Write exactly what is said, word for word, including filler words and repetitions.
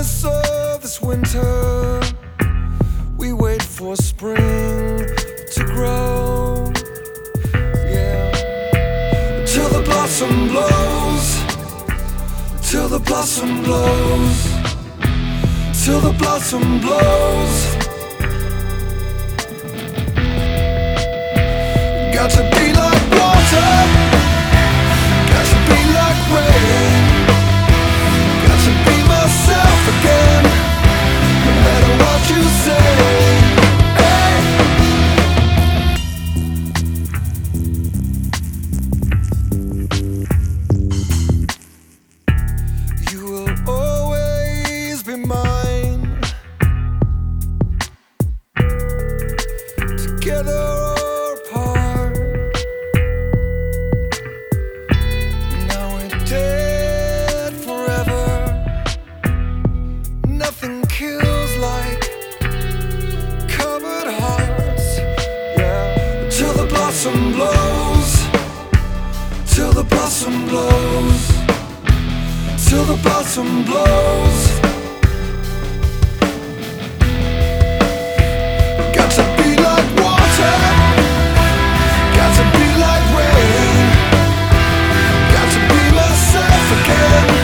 darkness of this winter, we wait for spring to grow. Yeah. Till the blossom blows, till the blossom blows, till the blossom blows. Got to be like water, got to be like rain, got to be myself again, no matter what you say. Hey. You will always be mine, together or apart. Now we're dead forever. Nothing kills like covered hearts. Yeah. Till the blossom blows, till the blossom blows, till the blossom blows. Got to be like water, got to be like rain, got to be myself again.